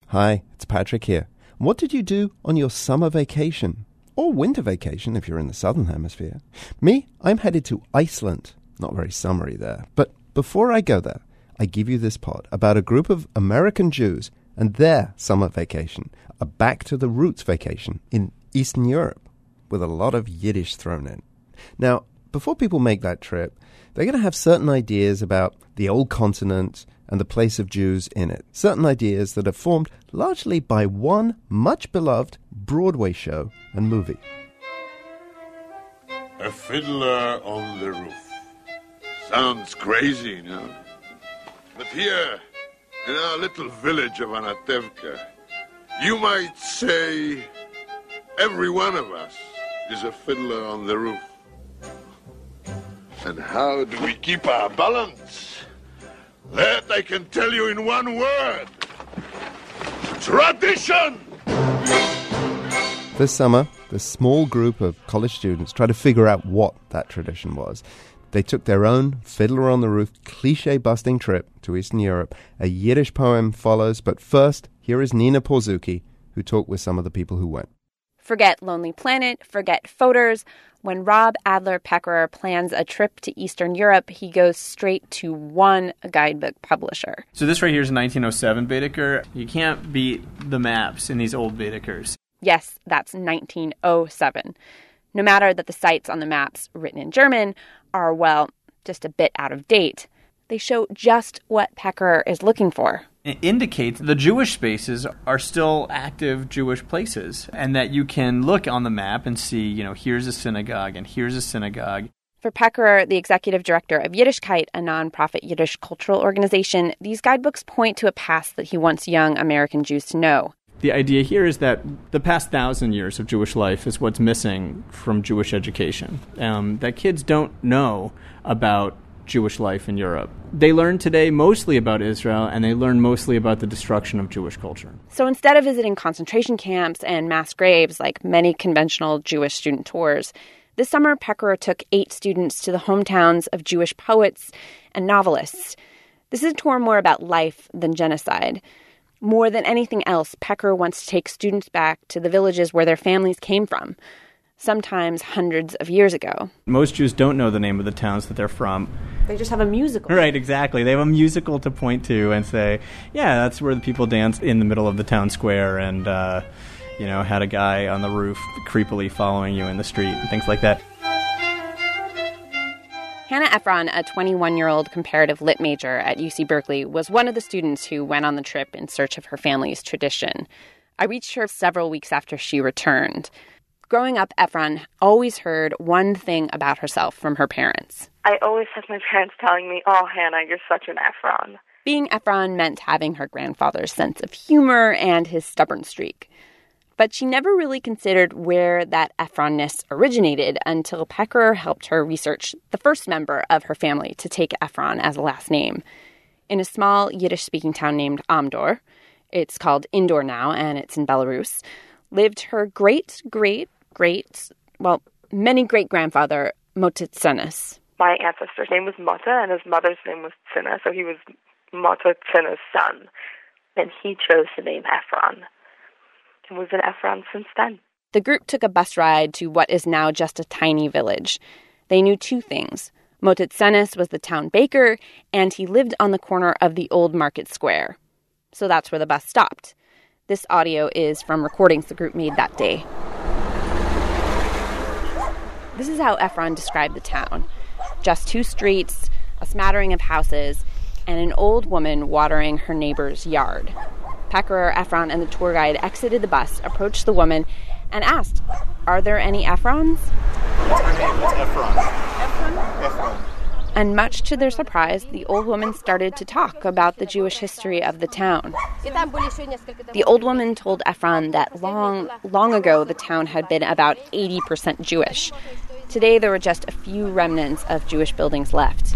Hi, it's Patrick here. What did you do on your summer vacation? Or winter vacation if you're in the southern hemisphere. Me, I'm headed to Iceland. Not very summery there. But before I go there, I give you this pod about a group of American Jews and their summer vacation, a back-to-the-roots vacation in Eastern Europe, with a lot of Yiddish thrown in. Now, before people make that trip, they're going to have certain ideas about the old continent and the place of Jews in it. Certain ideas that are formed largely by one much-beloved Broadway show and movie. A Fiddler on the Roof. Sounds crazy, no? But here, in our little village of Anatevka, you might say every one of us is a fiddler on the roof. And how do we keep our balance? That I can tell you in one word. Tradition! This summer, this small group of college students tried to figure out what that tradition was. They took their own fiddler-on-the-roof, cliché-busting trip to Eastern Europe. A Yiddish poem follows, but first, here is Nina Porzuki, who talked with some of the people who went. Forget Lonely Planet, forget Fodors. When Rob Adler-Peckerer plans a trip to Eastern Europe, he goes straight to one guidebook publisher. So this right here is a 1907 Baedeker. You can't beat the maps in these old Baedekers. Yes, that's 1907. No matter that the sites on the maps written in German are, well, just a bit out of date, they show just what Peckerer is looking for. It indicates the Jewish spaces are still active Jewish places, and that you can look on the map and see, here's a synagogue and here's a synagogue. For Peckerer, the executive director of Yiddishkeit, a nonprofit Yiddish cultural organization, these guidebooks point to a past that he wants young American Jews to know. The idea here is that the past 1,000 years of Jewish life is what's missing from Jewish education. That kids don't know about Jewish life in Europe. They learn today mostly about Israel, and they learn mostly about the destruction of Jewish culture. So instead of visiting concentration camps and mass graves like many conventional Jewish student tours, this summer Peckerer took 8 students to the hometowns of Jewish poets and novelists. This is a tour more about life than genocide. More than anything else, Peckerer wants to take students back to the villages where their families came from, sometimes hundreds of years ago. Most Jews don't know the name of the towns that they're from. They just have a musical. Right, exactly. They have a musical to point to and say, yeah, that's where the people danced in the middle of the town square and, had a guy on the roof creepily following you in the street and things like that. Hannah Efron, a 21-year-old comparative lit major at UC Berkeley, was one of the students who went on the trip in search of her family's tradition. I reached her several weeks after she returned. Growing up, Efron always heard one thing about herself from her parents. I always had my parents telling me, "Oh, Hannah, you're such an Efron." Being Efron meant having her grandfather's sense of humor and his stubborn streak. But she never really considered where that Efronness originated until Peckerer helped her research the first member of her family to take Efron as a last name. In a small Yiddish-speaking town named Amdor, it's called Indor now, and it's in Belarus, lived her many great-grandfather, Motit Tsenes. My ancestor's name was Mota, and his mother's name was Tzina, so he was Mota Tsenes' son. And he chose the name Efron. And was an Efron since then. The group took a bus ride to what is now just a tiny village. They knew 2 things. Motit Tsenes was the town baker, and he lived on the corner of the old market square. So that's where the bus stopped. This audio is from recordings the group made that day. This is how Efron described the town. Just 2 streets, a smattering of houses, and an old woman watering her neighbor's yard. Peckerer, Efron, and the tour guide exited the bus, approached the woman, and asked, "Are there any Efrons?" What's her name? It's Efron. Efron? And much to their surprise, the old woman started to talk about the Jewish history of the town. The old woman told Efron that long ago the town had been about 80% Jewish. Today there were just a few remnants of Jewish buildings left.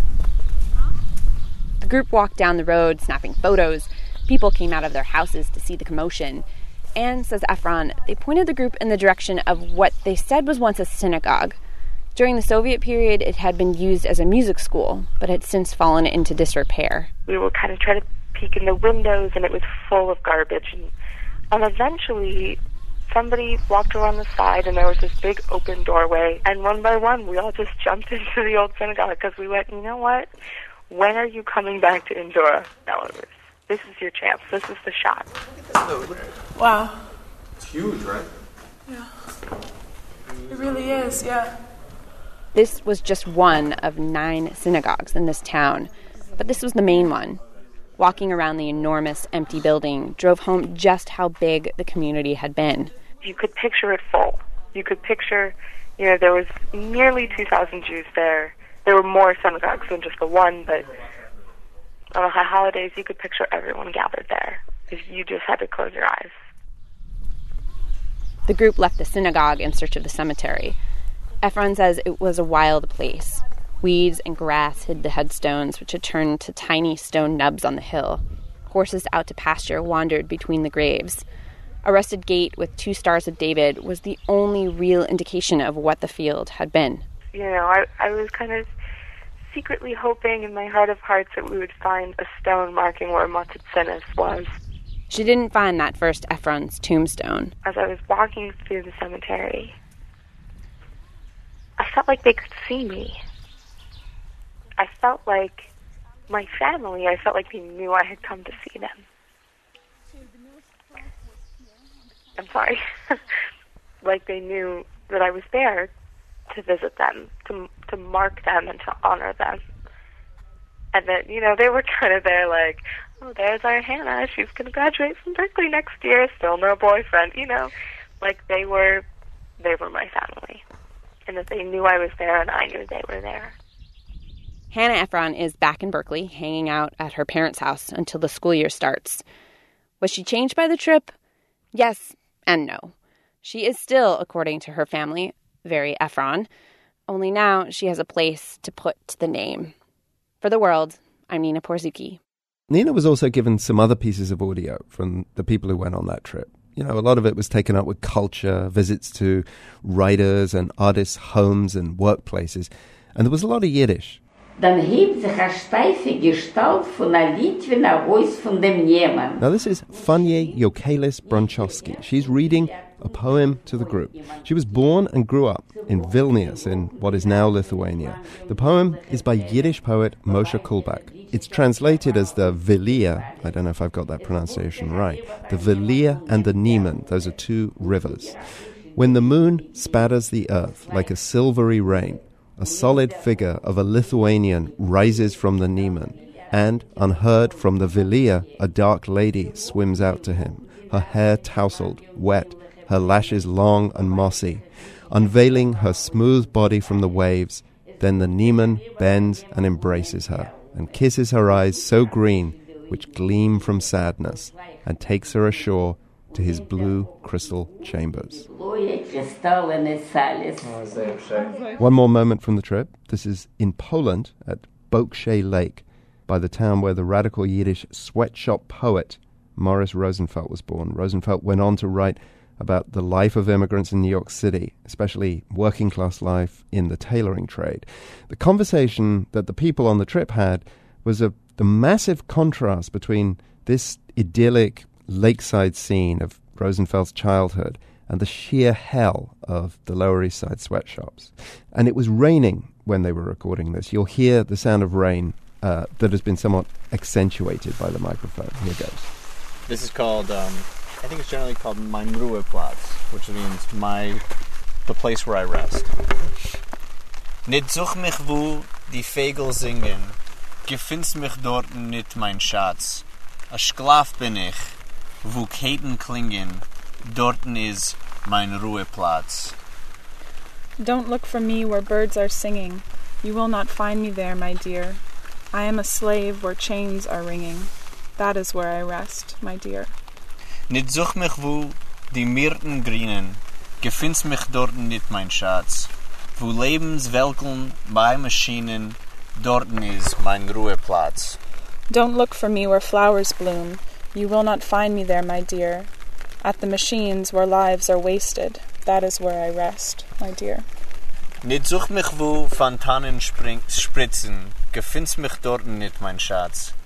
The group walked down the road, snapping photos. People came out of their houses to see the commotion. And, says Efron, they pointed the group in the direction of what they said was once a synagogue. During the Soviet period, it had been used as a music school, but had since fallen into disrepair. We will kind of try to peek in the windows, and it was full of garbage. And eventually, somebody walked around the side, and there was this big open doorway. And one by one, we all just jumped into the old synagogue because we went, you know what? When are you coming back to Indora, Belarus? This is your chance. This is the shot. Wow. It's huge, right? Yeah. It really is, yeah. This was just one of 9 synagogues in this town, but this was the main one. Walking around the enormous empty building drove home just how big the community had been. You could picture it full. You could picture, there was nearly 2,000 Jews there. There were more synagogues than just the one, but on the high holidays, you could picture everyone gathered there. You just had to close your eyes. The group left the synagogue in search of the cemetery. Efron says it was a wild place. Weeds and grass hid the headstones, which had turned to tiny stone nubs on the hill. Horses out to pasture wandered between the graves. A rusted gate with 2 stars of David was the only real indication of what the field had been. I was kind of secretly hoping in my heart of hearts that we would find a stone marking where Motzit Tzinis was. She didn't find that first Efron's tombstone. As I was walking through the cemetery, I felt like they could see me. I felt like my family, I felt like they knew I had come to see them. I'm sorry. Like they knew that I was there to visit them, to mark them and to honor them. And that, they were kind of there like, oh, there's our Hannah. She's going to graduate from Berkeley next year. Still no boyfriend, Like they were my family. And that they knew I was there and I knew they were there. Hannah Efron is back in Berkeley, hanging out at her parents' house until the school year starts. Was she changed by the trip? Yes and no. She is still, according to her family, very Efron. Only now she has a place to put the name. For The World, I'm Nina Porzucki. Nina was also given some other pieces of audio from the people who went on that trip. A lot of it was taken up with culture, visits to writers and artists' homes and workplaces. And there was a lot of Yiddish. Dann hebt sich eine steife Gestalt von einer Litwiner Voice von dem Niemann. Now this is Fanie Jokelis Bronchowski. She's reading a poem to the group. She was born and grew up in Vilnius, in what is now Lithuania. The poem is by Yiddish poet Moshe Kulbak. It's translated as the Vilia, I don't know if I've got that pronunciation right, the Vilia and the Nieman, those are 2 rivers. When the moon spatters the earth like a silvery rain, a solid figure of a Lithuanian rises from the Nieman, and, unheard from the Vilia, a dark lady swims out to him, her hair tousled, wet, her lashes long and mossy, unveiling her smooth body from the waves. Then the Nieman bends and embraces her, and kisses her eyes so green, which gleam from sadness, and takes her ashore to his blue crystal chambers. One more moment from the trip. This is in Poland at Bokshay Lake, by the town where the radical Yiddish sweatshop poet Morris Rosenfeld was born. Rosenfeld went on to write about the life of immigrants in New York City, especially working-class life in the tailoring trade. The conversation that the people on the trip had was the massive contrast between this idyllic lakeside scene of Rosenfeld's childhood and the sheer hell of the Lower East Side sweatshops. And it was raining when they were recording this. You'll hear the sound of rain that has been somewhat accentuated by the microphone. Here goes. This is called, I think it's generally called Mein Ruheplatz, which means the place where I rest. Nit such mich wo die Vögel singen, gefind's mich dort nit mein Schatz. A Sklav bin ich, wo Ketten klingen, dorten is mein Ruheplatz. Don't look for me where birds are singing. You will not find me there, my dear. I am a slave where chains are ringing. That is where I rest, my dear. Nit such mich wo die Myrten grünen, gefind's mich dorten nit mein Schatz. Wo Lebenswelkeln bei Maschinen, dorten is mein Ruheplatz. Don't look for me where flowers bloom. You will not find me there, my dear. At the machines where lives are wasted, that is where I rest, my dear. Nit such mich wo Fontanen spritzen, gefind's mich dorten nit mein Schatz.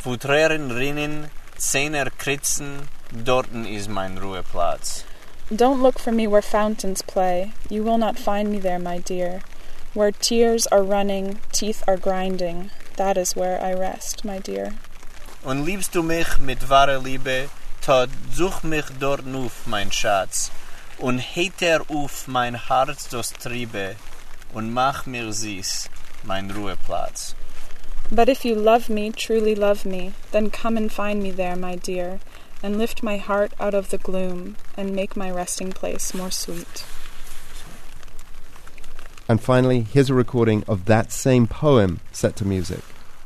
Wo Tränen rinnen, Zähne kritzen, dorten ist mein Ruheplatz. Don't look for me where fountains play. You will not find me there, my dear. Where tears are running, teeth are grinding, that is where I rest, my dear. Und liebst du mich mit wahrer Liebe, tot such mich dort auf, mein Schatz, und heiter auf mein Herz das Triebe, und mach mir süß, mein Ruheplatz. But if you love me, truly love me, then come and find me there, my dear, and lift my heart out of the gloom, and make my resting place more sweet. And finally, here's a recording of that same poem set to music.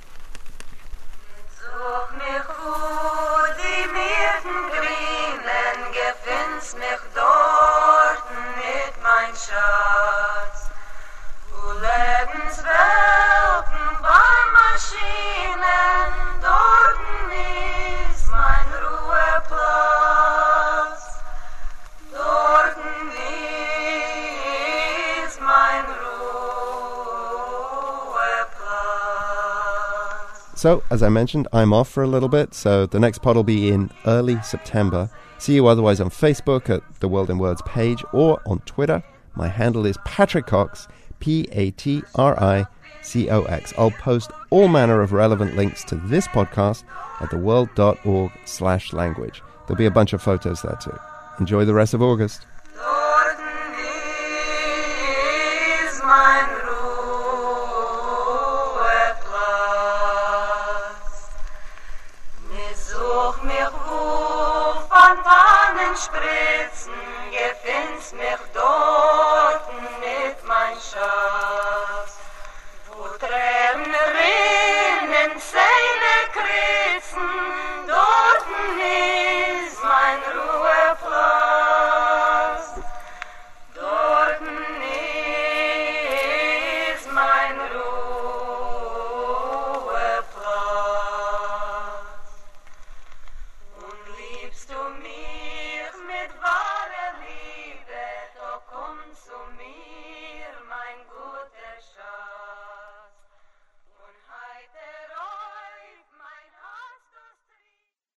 So, as I mentioned, I'm off for a little bit, so the next pod will be in early September. See you otherwise on Facebook at the World in Words page or on Twitter. My handle is Patrick Cox, Patricox. I'll post all manner of relevant links to this podcast at theworld.org/language. There'll be a bunch of photos there too. Enjoy the rest of August. Spritzen, gefind's mich dort.